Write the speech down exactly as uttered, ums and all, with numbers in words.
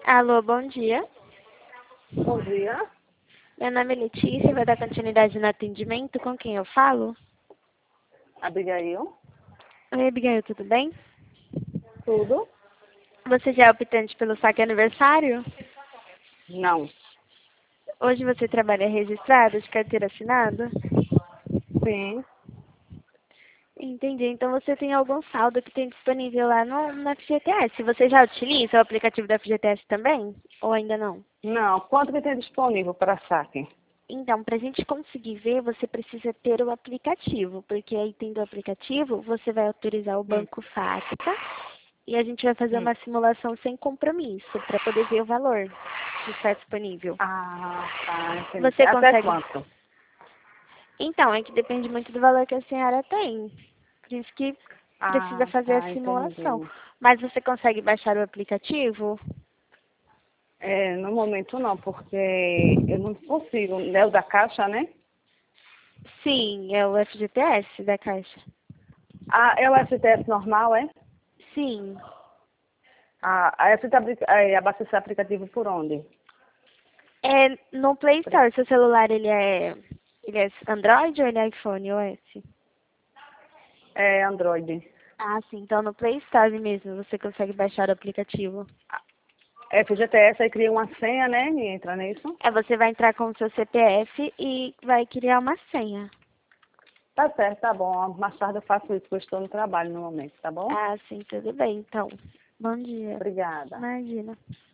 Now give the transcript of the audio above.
Alô, bom dia. Bom dia, Meu nome é Letícia, vou dar continuidade no atendimento. Com quem eu falo? Abigail. Oi, Abigail, tudo bem? Tudo? Você já é optante pelo saque aniversário? Não. Hoje você trabalha registrado, de carteira assinada? Sim. Entendi. Então você tem algum saldo que tem disponível lá no, no F G T S. Você já utiliza o aplicativo do F G T S também? Ou ainda não? Não. Quanto que tem disponível para saque? Então, para a gente conseguir ver, você precisa ter o aplicativo, porque aí tendo o aplicativo, você vai autorizar o Hum, banco Fática e a gente vai fazer hum. uma simulação sem compromisso, para poder ver o valor que está disponível. Ah, tá. Entendi. Você Até consegue? quanto? Então, é que depende muito do valor que a senhora tem. Por isso que precisa Ah, fazer a tá. simulação. Entendi. Mas você consegue baixar o aplicativo? É, no momento não, porque eu não consigo. É o da Caixa, né? Sim, é o F G T S da Caixa. Ah, é o F T S normal, é? Sim. Ah, aí você tá abri- aí abastecer aplicativo por onde? É no Play Store. Seu celular, ele é, ele é Android ou ele é iPhone ou S? É Android. Ah, sim. Então no Play Store mesmo você consegue baixar o aplicativo. F G T S, aí cria uma senha, né? E entra nisso. É, você vai entrar com o seu C P F e vai criar uma senha. Tá certo, tá bom. Mais tarde eu faço isso, porque eu estou no trabalho no momento, tá bom? Ah, sim, tudo bem. Então, bom dia. Obrigada. Imagina.